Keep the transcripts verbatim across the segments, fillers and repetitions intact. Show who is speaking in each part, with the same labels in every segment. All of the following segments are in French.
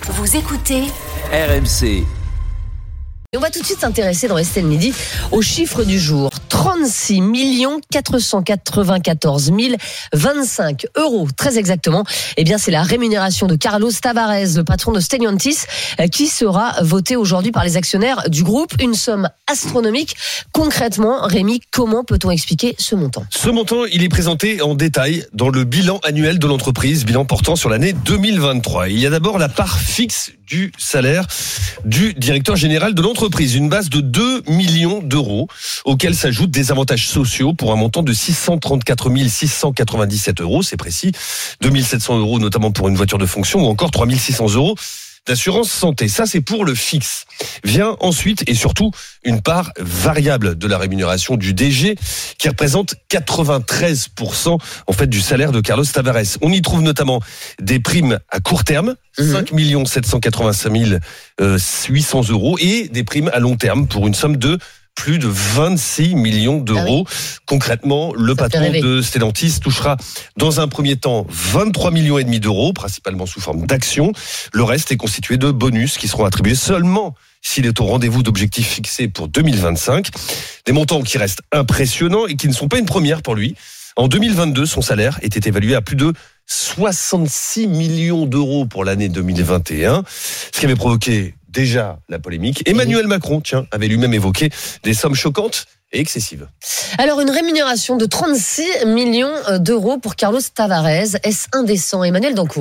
Speaker 1: Vous écoutez
Speaker 2: R M C.
Speaker 3: Et on va tout de suite s'intéresser dans Estelle Midi aux chiffres du jour. trente-six millions quatre cent quatre-vingt-quatorze mille vingt-cinq euros, très exactement. Eh bien, c'est la rémunération de Carlos Tavares, le patron de Stellantis, qui sera votée aujourd'hui par les actionnaires du groupe. Une somme astronomique. Concrètement, Rémi, comment peut-on expliquer ce montant ?
Speaker 4: Ce montant, il est présenté en détail dans le bilan annuel de l'entreprise, bilan portant sur l'année deux mille vingt-trois. Il y a d'abord la part fixe du salaire du directeur général de l'entreprise, une base de deux millions d'euros, auquel s'ajoutent des avantages sociaux pour un montant de six cent trente-quatre mille six cent quatre-vingt-dix-sept euros, c'est précis, deux mille sept cents euros notamment pour une voiture de fonction ou encore trois mille six cents euros d'assurance santé. Ça, c'est pour le fixe. Vient ensuite et surtout une part variable de la rémunération du D G qui représente quatre-vingt-treize pour cent en fait du salaire de Carlos Tavares. On y trouve notamment des primes à court terme, mmh. cinq millions sept cent quatre-vingt-cinq mille huit cents euros et des primes à long terme pour une somme de plus de vingt-six millions d'euros. Ah oui. Concrètement, le Ça patron de Stellantis touchera dans un premier temps vingt-trois millions et demi d'euros, principalement sous forme d'actions. Le reste est constitué de bonus qui seront attribués seulement s'il est au rendez-vous d'objectifs fixés pour deux mille vingt-cinq. Des montants qui restent impressionnants et qui ne sont pas une première pour lui. En deux mille vingt-deux, son salaire était évalué à plus de soixante-six millions d'euros pour l'année deux mille vingt et un, ce qui avait provoqué déjà la polémique. Emmanuel Macron, tiens, avait lui-même évoqué des sommes choquantes et excessives.
Speaker 3: Alors, une rémunération de trente-six millions d'euros pour Carlos Tavares, est-ce indécent, Emmanuel Dancourt ?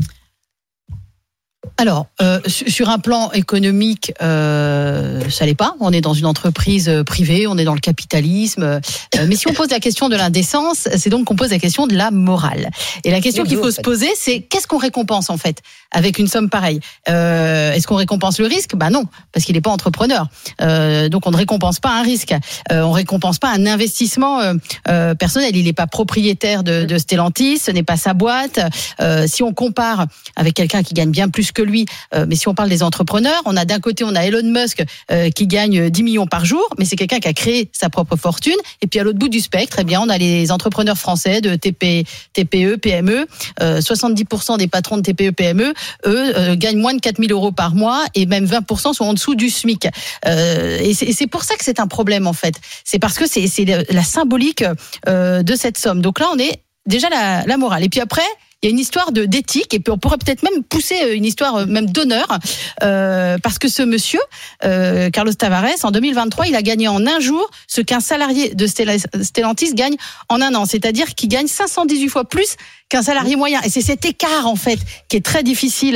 Speaker 5: Alors, euh, sur un plan économique, euh, ça l'est pas. On est dans une entreprise privée, on est dans le capitalisme. Euh, mais si on pose la question de l'indécence, c'est donc qu'on pose la question de la morale. Et la question qu'il faut se poser, c'est qu'est-ce qu'on récompense en fait avec une somme pareille ? euh, Est-ce qu'on récompense le risque ? Bah non, parce qu'il n'est pas entrepreneur. Euh, donc on ne récompense pas un risque. Euh, on récompense pas un investissement euh, euh, personnel. Il n'est pas propriétaire de, de Stellantis, ce n'est pas sa boîte. Euh, si on compare avec quelqu'un qui gagne bien plus que lui, euh, mais si on parle des entrepreneurs, on a d'un côté on a Elon Musk euh, qui gagne dix millions par jour, mais c'est quelqu'un qui a créé sa propre fortune. Et puis à l'autre bout du spectre, eh bien on a les entrepreneurs français de T P, T P E, P M E. Euh, soixante-dix pour cent des patrons de T P E, P M E, eux euh, gagnent moins de quatre mille euros par mois et même vingt pour cent sont en dessous du SMIC. Euh, et, c'est, et c'est pour ça que c'est un problème en fait. C'est parce que c'est, c'est la symbolique euh, de cette somme. Donc là on est déjà la, la morale. Et puis après, il y a une histoire de d'éthique et puis on pourrait peut-être même pousser une histoire même d'honneur euh, parce que ce monsieur euh, Carlos Tavares en deux mille vingt-trois il a gagné en un jour ce qu'un salarié de Stellantis gagne en un an, c'est-à-dire qu'il gagne cinq cent dix-huit fois plus qu'un salarié moyen. Et c'est cet écart en fait qui est très difficile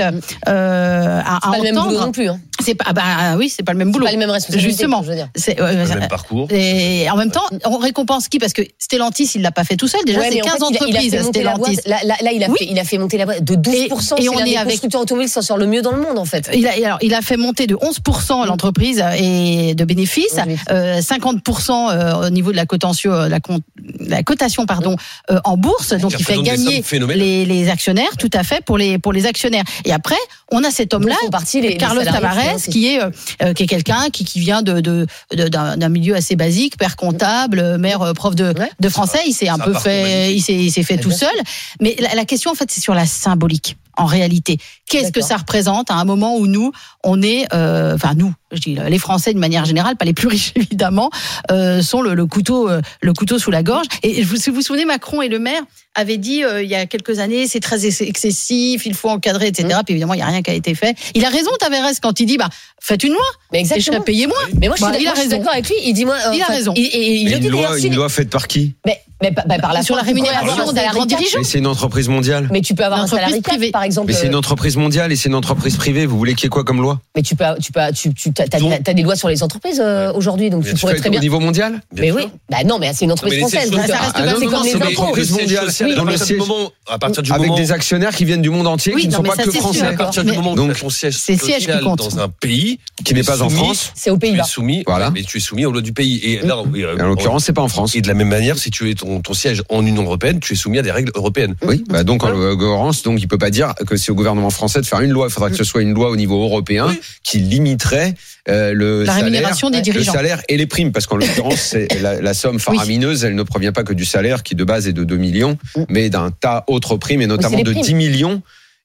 Speaker 5: euh, à,
Speaker 3: c'est
Speaker 5: à
Speaker 3: pas
Speaker 5: entendre.
Speaker 3: Le même boulot non plus. Hein.
Speaker 5: C'est pas, ah bah oui, c'est pas le même boulot.
Speaker 3: C'est pas les mêmes responsabilités.
Speaker 5: Justement,
Speaker 3: je veux dire.
Speaker 5: C'est euh,
Speaker 4: le même parcours.
Speaker 5: Et en même temps, on récompense qui ? Parce que Stellantis, il l'a pas fait tout seul. Déjà,
Speaker 3: ouais,
Speaker 5: c'est quinze
Speaker 3: en fait,
Speaker 5: entreprises.
Speaker 3: Il a, il a fait
Speaker 5: Stellantis.
Speaker 3: Là, là, là, il a
Speaker 5: oui.
Speaker 3: fait, il a fait monter la boîte de douze pour cent. Et, et
Speaker 5: c'est
Speaker 3: on
Speaker 5: l'un
Speaker 3: est
Speaker 5: des
Speaker 3: avec constructeurs automobiles qui s'en sort le mieux dans le monde en fait.
Speaker 5: Il a, alors, il a fait monter de onze pour cent l'entreprise et de bénéfices, euh, cinquante pour cent au niveau de la cotation, la, la cotation pardon, euh, en bourse. Donc il fait gagner les, les actionnaires, tout à fait pour les pour les actionnaires. Et après, on a cet homme-là, les, Carlos les Tavares, qui est euh, qui est quelqu'un qui qui vient de, de, de d'un, d'un milieu assez basique, père comptable, mère prof de ouais. de français. Il s'est un peu fait, il s'est il s'est fait tout seul. Mais la, la question en fait, c'est sur la symbolique. En réalité, qu'est-ce D'accord. que ça représente à un moment où nous, on est, euh, enfin nous, je dis les Français d'une manière générale, pas les plus riches évidemment, euh, sont le, le couteau, euh, le couteau sous la gorge. Et vous, si vous vous souvenez, Macron et le maire avaient dit euh, il y a quelques années, c'est très excessif, il faut encadrer, et cetera. Mmh. Puis évidemment, il y a rien qui a été fait. Il a raison, Tavares, quand il dit bah faites une loi, mais exactement. Et je serai payé moins.
Speaker 3: Mais moi, je suis,
Speaker 5: bah, il a
Speaker 3: moi, je suis d'accord avec lui. Il dit moi, euh,
Speaker 5: il a raison.
Speaker 3: Et, et, il
Speaker 6: une, loi, une loi faite par qui ?
Speaker 3: Mais Mais bah, par la
Speaker 5: sur la rémunération des grands dirigeants.
Speaker 6: Mais c'est une entreprise mondiale.
Speaker 3: Mais tu peux avoir un salarié privé, par exemple.
Speaker 6: Mais c'est une entreprise mondiale et c'est une entreprise privée. Vous voulez qu'il y ait quoi comme loi ?
Speaker 3: Mais tu peux, tu peux, tu, tu t'as, t'as, t'as des lois sur les entreprises euh, aujourd'hui, donc
Speaker 6: mais
Speaker 3: tu,
Speaker 6: tu
Speaker 3: pourrais très bien.
Speaker 6: Au niveau mondial ?
Speaker 3: Bien mais sûr. Oui. Bah non, mais c'est une entreprise
Speaker 4: non,
Speaker 3: française.
Speaker 4: Donc
Speaker 3: ça reste
Speaker 6: ah,
Speaker 3: c'est
Speaker 6: non,
Speaker 3: comme
Speaker 6: non,
Speaker 3: les
Speaker 6: c'est une entreprise mondiale.
Speaker 4: Oui,
Speaker 6: dans le siège.
Speaker 4: À partir du
Speaker 6: avec
Speaker 4: moment
Speaker 6: des actionnaires qui viennent du monde entier,
Speaker 5: oui,
Speaker 6: qui ne
Speaker 5: non,
Speaker 6: sont pas que
Speaker 5: c'est
Speaker 6: français.
Speaker 4: À partir du moment où tu as ton siège social dans un pays
Speaker 6: qui n'est pas en France,
Speaker 3: c'est au Pays-Bas.
Speaker 4: Tu es soumis,
Speaker 6: voilà.
Speaker 4: Mais tu es soumis aux lois du pays. Et là,
Speaker 6: en l'occurrence, c'est pas en France.
Speaker 4: Et de la même manière, si tu es ton, ton siège en Union européenne, tu es soumis à des règles européennes.
Speaker 6: Oui, bah donc en l'occurrence, donc il peut pas dire que c'est au gouvernement français de faire une loi. Il faudra que ce soit une loi au niveau européen oui. qui limiterait euh, le
Speaker 5: la
Speaker 6: salaire,
Speaker 5: rémunération des dirigeants,
Speaker 6: le salaire et les primes, parce qu'en l'occurrence, c'est la, la somme faramineuse, oui. elle ne provient pas que du salaire qui de base est de deux millions, oui. mais d'un tas autre primes et notamment de dix millions.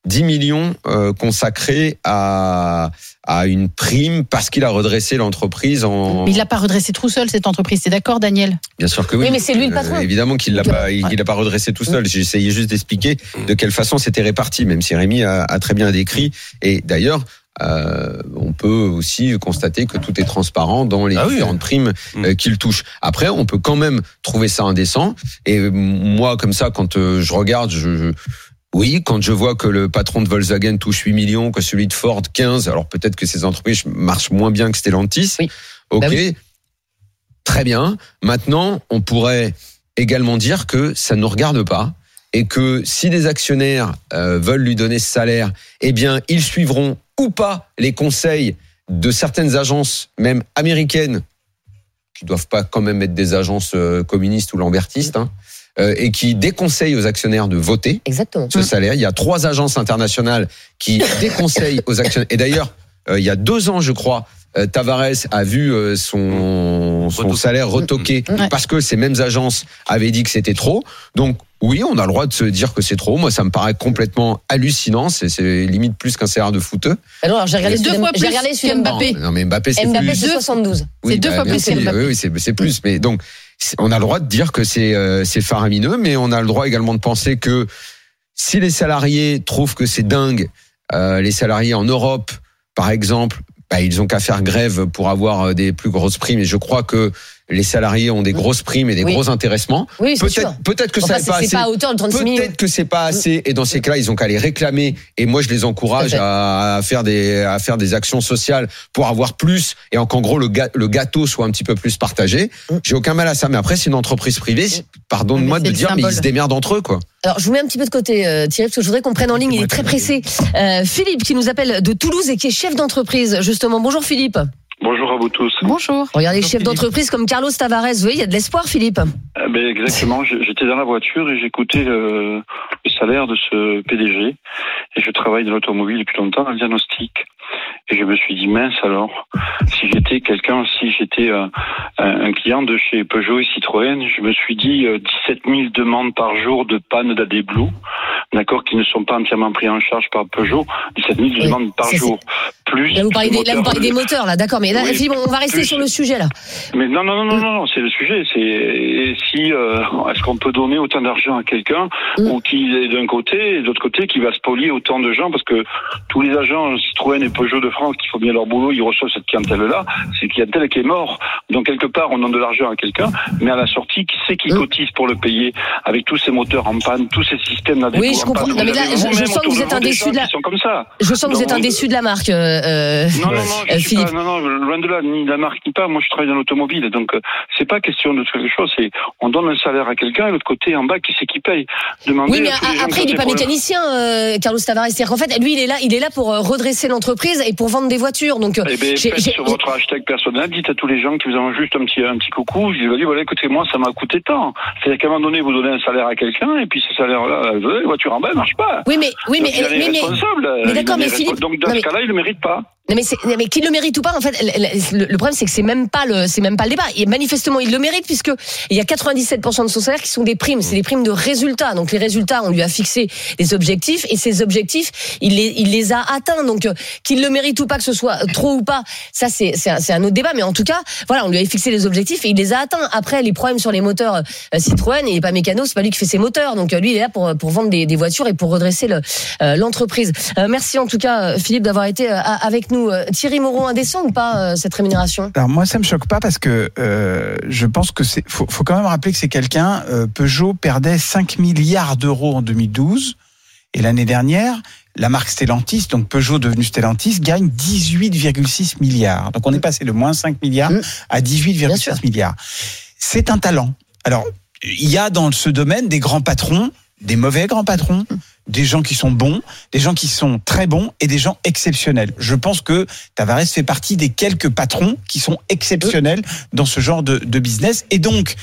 Speaker 6: dix millions euh, consacrés à à une prime parce qu'il a redressé l'entreprise en.
Speaker 5: Mais il l'a pas redressé tout seul cette entreprise, c'est d'accord, Daniel?
Speaker 6: Bien sûr que oui.
Speaker 3: Oui, mais c'est lui le patron.
Speaker 6: Euh, évidemment qu'il l'a pas, il, il l'a pas redressé tout seul. J'ai essayé juste d'expliquer de quelle façon c'était réparti, même si Rémi a, a très bien décrit. Et d'ailleurs, euh, on peut aussi constater que tout est transparent dans les ah différentes oui. primes euh, qu'il touche. Après, on peut quand même trouver ça indécent. Et moi, comme ça, quand euh, je regarde, je, je oui, quand je vois que le patron de Volkswagen touche huit millions, que celui de Ford quinze, alors peut-être que ces entreprises marchent moins bien que Stellantis. Oui. Ok, bah oui. Très bien. Maintenant, on pourrait également dire que ça ne nous regarde pas et que si les actionnaires euh, veulent lui donner ce salaire, eh bien, ils suivront ou pas les conseils de certaines agences, même américaines, qui doivent pas quand même être des agences euh, communistes ou lambertistes, hein, euh, et qui déconseillent aux actionnaires de voter
Speaker 3: Exactement.
Speaker 6: ce salaire. Il y a trois agences internationales qui déconseillent aux actionnaires. Et d'ailleurs, euh, il y a deux ans, je crois, euh, Tavares a vu euh, son, son salaire retoqué ouais. parce que ces mêmes agences avaient dit que c'était trop. Donc, oui, on a le droit de se dire que c'est trop. Moi, ça me paraît complètement hallucinant. C'est, c'est limite plus qu'un salaire de footeux.
Speaker 3: Alors, alors j'ai regardé deux fois plus que Mbappé.
Speaker 6: Non, non, mais Mbappé, c'est
Speaker 3: Mbappé,
Speaker 6: plus.
Speaker 3: c'est soixante-douze.
Speaker 6: Oui,
Speaker 5: c'est deux
Speaker 6: bah,
Speaker 5: fois plus
Speaker 6: merci.
Speaker 5: que Mbappé.
Speaker 6: Oui, oui, c'est, c'est plus. Mais donc, on a le droit de dire que c'est, euh, c'est faramineux, mais on a le droit également de penser que si les salariés trouvent que c'est dingue, euh, les salariés en Europe, par exemple, bah, ils ont qu'à faire grève pour avoir des plus grosses primes. Et je crois que les salariés ont des grosses primes et des oui. gros intéressements.
Speaker 3: Oui, c'est
Speaker 6: peut-être,
Speaker 3: sûr.
Speaker 6: peut-être que
Speaker 3: enfin,
Speaker 6: ça n'est pas assez.
Speaker 3: Pas à hauteur de trente-six millions.
Speaker 6: Peut-être que c'est pas assez. Et dans ces cas-là, ils ont qu'à les réclamer. Et moi, je les encourage à, à faire des, à faire des actions sociales pour avoir plus et qu'en gros, le, ga, le gâteau soit un petit peu plus partagé. Mmh. J'ai aucun mal à ça. Mais après, c'est une entreprise privée. Pardonne-moi de dire, symbole. Mais ils se démerdent entre eux, quoi.
Speaker 3: Alors, je vous mets un petit peu de côté, euh, Thierry, parce que je voudrais qu'on prenne en ligne. Il est très pressé. Euh, Philippe, qui nous appelle de Toulouse et qui est chef d'entreprise, justement. Bonjour, Philippe.
Speaker 1: Bonjour à vous tous.
Speaker 5: Bonjour.
Speaker 3: Regardez, les chefs d'entreprise comme Carlos Tavares, vous voyez, il y a de l'espoir, Philippe.
Speaker 1: Euh, ben exactement, j'étais dans la voiture et j'écoutais le, le salaire de ce P D G. Et je travaille dans l'automobile depuis longtemps dans le diagnostic. Et je me suis dit, mince alors, si j'étais quelqu'un, si j'étais un, un client de chez Peugeot et Citroën, je me suis dit euh, dix-sept mille demandes par jour de panne d'A D Blue, d'accord, qui ne sont pas entièrement pris en charge par Peugeot, dix-sept mille oui, demandes par jour. Plus
Speaker 3: là, vous parlez, des, là, vous parlez des moteurs, là, d'accord, mais là, oui, Philippe, on va rester plus, sur le sujet, là.
Speaker 1: Mais non, non, non, non, non, non c'est le sujet, c'est si, euh, est-ce qu'on peut donner autant d'argent à quelqu'un, mm. ou qui est d'un côté, et de l'autre côté, qui va spolier autant de gens, parce que tous les agents Citroën et Peugeot de France, qui font bien leur boulot, ils reçoivent cette clientèle-là, c'est une clientèle qui est morte. Donc, quelque part, on donne de l'argent à quelqu'un, mais à la sortie, qui c'est qui mm. cotise pour le payer, avec tous ces moteurs en panne, tous ces systèmes d'A D Blue
Speaker 3: oui, je comprends. Non, mais là, je, je sens que vous êtes un déçu de la. Je sens que vous êtes un déçu de la marque. Euh,
Speaker 1: non, non, non, je suis pas, non, non, loin de là, ni de la marque ni pas. Moi, je travaille dans l'automobile, donc euh, c'est pas question de quelque chose. C'est on donne un salaire à quelqu'un, et l'autre côté en bas, qui c'est qui paye. Demandez
Speaker 3: oui, mais à, après, il n'est pas mécanicien, euh, Carlos Tavares. C'est-à-dire qu'en fait, lui, il est là, il est là pour redresser l'entreprise et pour vendre des voitures. Donc,
Speaker 1: eh ben, j'ai, faites j'ai, sur j'ai... votre hashtag personnel, dites à tous les gens qui vous envoient juste un petit, un petit coucou. Je leur dis, voilà, écoutez, moi, ça m'a coûté tant. C'est-à-dire qu'à un moment donné, vous donnez un salaire à quelqu'un, et puis ce salaire-là, la voiture en bas, elle marche pas.
Speaker 3: Oui, mais, oui,
Speaker 1: donc,
Speaker 3: mais,
Speaker 1: il
Speaker 3: mais, mais, mais d'accord, mais Philippe.
Speaker 1: Donc, dans ce cas-là, il le mérite pas.
Speaker 3: Non mais, c'est, mais qu'il le mérite ou pas, en fait, le, le problème c'est que c'est même pas le, c'est même pas le débat. Et manifestement, il le mérite puisque il y a quatre-vingt-dix-sept pour cent de son salaire qui sont des primes, c'est des primes de résultats. Donc les résultats, on lui a fixé des objectifs et ces objectifs, il les, il les a atteints. Donc euh, qu'il le mérite ou pas, que ce soit trop ou pas, ça c'est, c'est, un, c'est un autre débat. Mais en tout cas, voilà, on lui a fixé les objectifs et il les a atteints. Après, les problèmes sur les moteurs euh, Citroën, il est pas mécano, c'est pas lui qui fait ses moteurs. Donc euh, lui, il est là pour pour vendre des, des voitures et pour redresser le, euh, l'entreprise. Euh, merci en tout cas, Philippe, d'avoir été euh, avec nous. Thierry Moreau, indécent ou pas, euh, cette rémunération?
Speaker 2: Alors moi, ça me choque pas parce que euh, je pense que c'est faut, faut quand même rappeler que c'est quelqu'un. Euh, Peugeot perdait cinq milliards d'euros en deux mille douze et l'année dernière, la marque Stellantis, donc Peugeot devenu Stellantis, gagne dix-huit virgule six milliards. Donc on est passé de moins cinq milliards mmh. à dix-huit virgule six milliards. C'est un talent. Alors il y a dans ce domaine des grands patrons, des mauvais grands patrons. Mmh. Des gens qui sont bons, des gens qui sont très bons et des gens exceptionnels. Je pense que Tavares fait partie des quelques patrons qui sont exceptionnels dans ce genre de, de business. Et donc,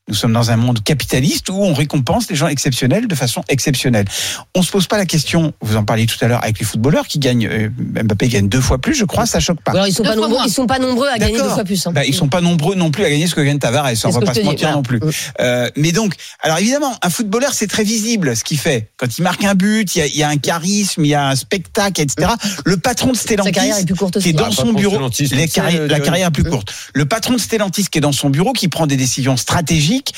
Speaker 2: Nous sommes dans un monde capitaliste où on récompense les gens exceptionnels de façon exceptionnelle. On se pose pas la question, vous en parliez tout à l'heure avec les footballeurs qui gagnent, euh, Mbappé gagne deux fois plus, je crois, ça choque pas.
Speaker 3: Alors, ils sont pas
Speaker 5: Deux fois
Speaker 3: nombreux,
Speaker 5: moins.
Speaker 3: ils sont pas nombreux à gagner deux fois plus. Hein.
Speaker 2: Bah, ils sont pas nombreux non plus à gagner ce que gagne Tavares, on va pas se mentir non plus. Euh, mais donc, alors évidemment, un footballeur, c'est très visible ce qu'il fait. Quand il marque un but, il y a, il y a un charisme, il y a un spectacle, et cetera. Le patron de Stellantis,
Speaker 3: Sa carrière est plus courte aussi.
Speaker 2: qui est dans
Speaker 6: Ah,
Speaker 2: son
Speaker 6: patron de
Speaker 2: bureau,
Speaker 6: Stellantis,
Speaker 2: les
Speaker 6: c'est,
Speaker 2: carri-
Speaker 6: euh,
Speaker 2: la
Speaker 6: de-
Speaker 2: carrière est plus courte. Le patron de Stellantis qui est dans son bureau, qui prend des décisions stratégiques,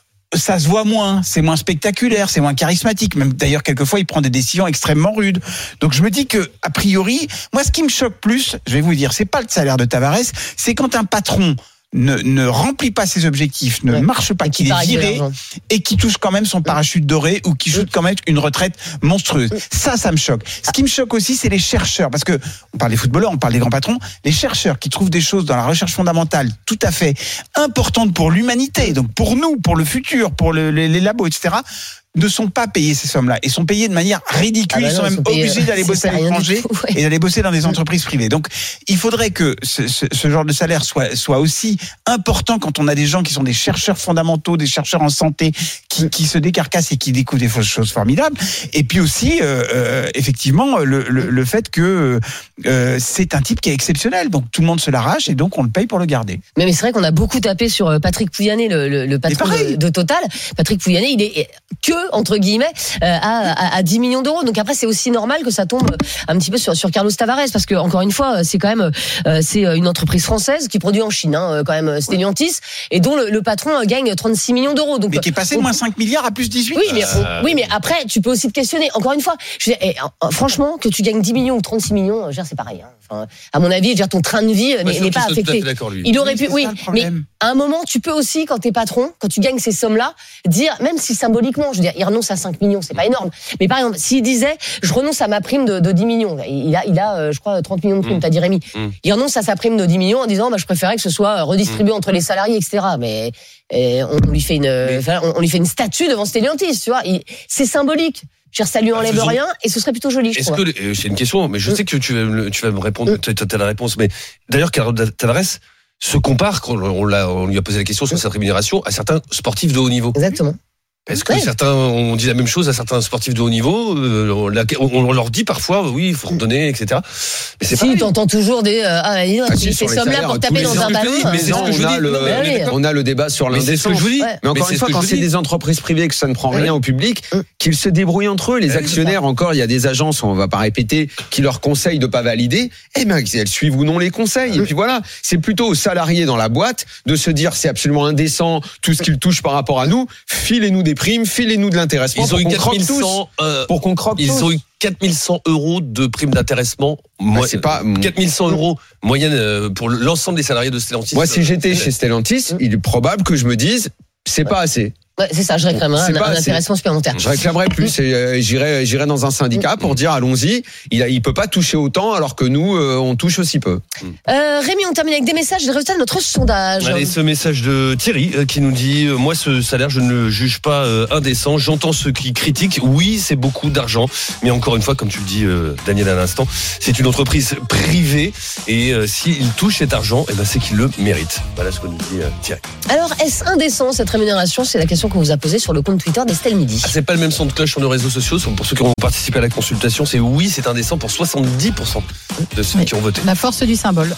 Speaker 2: ça se voit moins, c'est moins spectaculaire, c'est moins charismatique. Même d'ailleurs, quelquefois, il prend des décisions extrêmement rudes. Donc, je me dis que, a priori, moi, ce qui me choque plus, je vais vous dire, c'est pas le salaire de Tavares, c'est quand un patron ne, ne remplit pas ses objectifs, ne
Speaker 3: Ouais.
Speaker 2: marche pas,
Speaker 3: Et qui
Speaker 2: qu'il est
Speaker 3: part avec de
Speaker 2: viré
Speaker 3: l'argent.
Speaker 2: et qui touche quand même son parachute doré ou qui shoot quand même une retraite monstrueuse. Ça, ça me choque. Ce qui me choque aussi, c'est les chercheurs, parce que on parle des footballeurs, on parle des grands patrons, les chercheurs qui trouvent des choses dans la recherche fondamentale tout à fait importantes pour l'humanité, donc pour nous, pour le futur, pour le- les, les labos, et cetera, ne sont pas payés ces sommes-là et sont payés de manière ridicule.
Speaker 3: Ah bah
Speaker 2: ils sont
Speaker 3: non,
Speaker 2: même
Speaker 3: ils sont payés,
Speaker 2: obligés d'aller
Speaker 3: c'est
Speaker 2: bosser à
Speaker 3: rien du
Speaker 2: l'étranger
Speaker 3: tout, ouais.
Speaker 2: et d'aller bosser dans des entreprises privées. Donc, il faudrait que ce, ce, ce genre de salaire soit, soit aussi important quand on a des gens qui sont des chercheurs fondamentaux, des chercheurs en santé, qui, qui se décarcassent et qui découvrent des choses formidables. Et puis aussi, euh, euh, effectivement, le, le, le fait que euh, c'est un type qui est exceptionnel. Donc, tout le monde se l'arrache et donc on le paye pour le garder.
Speaker 3: Mais, mais c'est vrai qu'on a beaucoup tapé sur euh, Patrick Pouyanné, le, le, le patron
Speaker 2: pareil.
Speaker 3: de, de Total. Patrick Pouyanné, il est que, entre guillemets, euh, à, à, à dix millions d'euros. Donc après, c'est aussi normal que ça tombe un petit peu sur, sur Carlos Tavares, parce que, encore une fois, c'est quand même euh, c'est une entreprise française qui produit en Chine, hein, quand même, Stellantis, et dont le, le patron euh, gagne trente-six millions d'euros. Donc,
Speaker 2: Mais qui est passé de
Speaker 3: on-
Speaker 2: moins cinq milliards à plus dix-huit.
Speaker 3: Oui, mais, on- oui, mais après, tu peux aussi te questionner. Encore une fois, je veux dire, eh, euh, franchement, que tu gagnes dix millions ou trente-six millions, je veux dire, c'est pareil. Hein. Enfin, à mon avis, je veux dire, ton train de vie euh, n'est, n'est pas affecté. Il aurait
Speaker 2: Oui,
Speaker 3: pu,
Speaker 2: c'est
Speaker 3: oui,
Speaker 2: ça, le
Speaker 3: mais
Speaker 2: problème.
Speaker 3: à un moment, tu peux aussi, quand t'es patron, quand tu gagnes ces sommes-là, dire, même si symboliquement, je veux dire, il renonce à cinq millions, c'est pas énorme. Mais par exemple, s'il disait, je renonce à ma prime de, de dix millions, il a, il a, euh, je crois, trente millions de primes,
Speaker 4: Mm.
Speaker 3: t'as dit Rémi.
Speaker 4: Mm.
Speaker 3: Il renonce à sa prime de dix millions en disant, bah, je préférais que ce soit redistribué entre les salariés, et cetera. Mais, et on lui fait une, enfin, on, on lui fait une statue devant Stellantis, tu vois. Il- c'est symbolique. Je veux dire, ça lui enlève
Speaker 4: faisons-
Speaker 3: rien et ce serait plutôt joli, je
Speaker 4: Est-ce
Speaker 3: trouve.
Speaker 4: que, euh, c'est une question, mais je sais que tu vas me, tu vas me répondre,
Speaker 3: Mm.
Speaker 4: tu as la réponse, mais d'ailleurs, Carlos Tavares se compare, quand on, l'a, on lui a posé la question sur cette rémunération, à certains sportifs de haut niveau.
Speaker 3: Exactement.
Speaker 4: Est-ce que
Speaker 3: Ouais.
Speaker 4: certains, on dit la même chose à certains sportifs de haut niveau, euh, on, la- on- on leur dit parfois, oui, il faut redonner, et cetera. Mais c'est
Speaker 3: Si,
Speaker 4: pareil.
Speaker 3: t'entends toujours des, euh, ah, dis donc,
Speaker 6: Ah,
Speaker 3: il
Speaker 6: si,
Speaker 3: fait
Speaker 6: sur les
Speaker 3: sommes-là
Speaker 6: salaires,
Speaker 3: pour
Speaker 6: tous
Speaker 3: taper
Speaker 6: les
Speaker 3: dans
Speaker 6: ans,
Speaker 3: un
Speaker 4: je te
Speaker 3: ballon.
Speaker 4: dis,
Speaker 3: hein.
Speaker 4: mais c'est
Speaker 6: Non,
Speaker 4: ce que je
Speaker 6: on,
Speaker 4: vous
Speaker 6: a
Speaker 4: dis.
Speaker 6: le,
Speaker 4: Non, mais
Speaker 3: on est d'accord.
Speaker 6: on a le débat sur
Speaker 4: Mais c'est ce que
Speaker 6: l'indécence.
Speaker 4: je vous dis.
Speaker 3: Ouais.
Speaker 6: Mais encore
Speaker 4: Mais c'est
Speaker 6: une
Speaker 4: ce
Speaker 6: fois,
Speaker 4: que
Speaker 6: quand
Speaker 4: je
Speaker 6: c'est
Speaker 4: vous dis.
Speaker 6: des entreprises privées que ça ne prend
Speaker 3: Ouais.
Speaker 6: rien au public,
Speaker 3: Mm.
Speaker 6: qu'ils se débrouillent entre eux. Les
Speaker 4: Ouais,
Speaker 6: actionnaires, encore, il y a des agences, on va pas répéter, qui leur conseillent de pas valider. Eh bien, elles suivent ou non les conseils. Et puis voilà, c'est plutôt aux salariés dans la boîte de se dire c'est absolument indécent tout ce qu'ils touchent par rapport à nous. Filez-nous des primes, filez-nous de l'intéressement.
Speaker 4: Ils ont
Speaker 6: pour
Speaker 4: eu
Speaker 6: qu'on
Speaker 4: quatre
Speaker 6: croque
Speaker 4: mille
Speaker 6: tous.
Speaker 4: cent, euh,
Speaker 6: Pour qu'on croque
Speaker 4: ils
Speaker 6: tous.
Speaker 4: ont eu quatre mille cent euros de prime d'intéressement. Moi,
Speaker 6: Bah, c'est pas-
Speaker 4: quatre mille cent euros moyenne euh, pour l'ensemble des salariés de Stellantis.
Speaker 6: Moi, si j'étais
Speaker 4: Euh,
Speaker 6: chez Stellantis, il est probable que je me dise c'est pas assez.
Speaker 3: Ouais, c'est ça, je réclamerais
Speaker 6: C'est
Speaker 3: un,
Speaker 6: pas
Speaker 3: un
Speaker 6: assez.
Speaker 3: intéressement supplémentaire.
Speaker 6: Je réclamerais plus et euh, j'irais j'irais dans un syndicat pour dire allons-y. Il a, il peut pas toucher autant alors que nous euh, on touche aussi peu.
Speaker 3: Euh, Rémi, on termine avec des messages et des résultats de notre sondage.
Speaker 4: Allez, ce message de Thierry euh, qui nous dit euh, moi ce salaire je ne le juge pas euh, indécent, j'entends ceux qui critiquent, oui c'est beaucoup d'argent, mais encore une fois comme tu le dis euh, Daniel à l'instant, c'est une entreprise privée et euh, s'il touche cet argent, eh ben, c'est qu'il le mérite. Voilà ce que nous dit euh, Thierry.
Speaker 3: Alors, est-ce indécent cette rémunération? C'est la question qu'on vous a posée sur le compte Twitter d'Estelle Midi.
Speaker 4: Ah, c'est pas le même son de cloche sur nos réseaux sociaux, pour ceux qui ont participé à la consultation, c'est oui c'est indécent pour soixante-dix pour cent de ceux
Speaker 5: Oui.
Speaker 4: qui ont voté.
Speaker 5: La force du symbole.